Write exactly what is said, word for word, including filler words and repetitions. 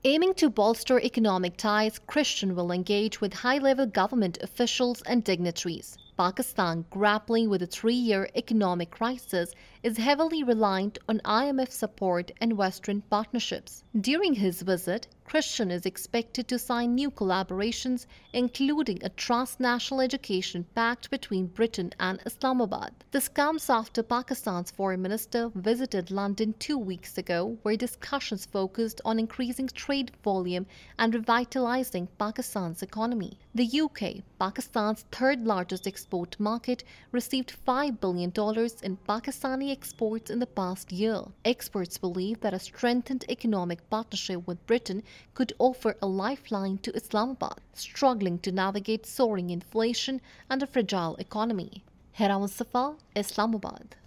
Aiming to bolster economic ties, Christian will engage with high-level government officials and dignitaries. Pakistan, grappling with a three-year economic crisis, is heavily reliant on I M F support and Western partnerships. During his visit, Christian is expected to sign new collaborations, including a transnational education pact between Britain and Islamabad. This comes after Pakistan's foreign minister visited London two weeks ago, where discussions focused on increasing trade volume and revitalizing Pakistan's economy. The U K, Pakistan's third-largest export market, received five billion dollars in Pakistani exports in the past year. Experts believe that a strengthened economic partnership with Britain could offer a lifeline to Islamabad, struggling to navigate soaring inflation and a fragile economy. Hera Mustafa, Islamabad.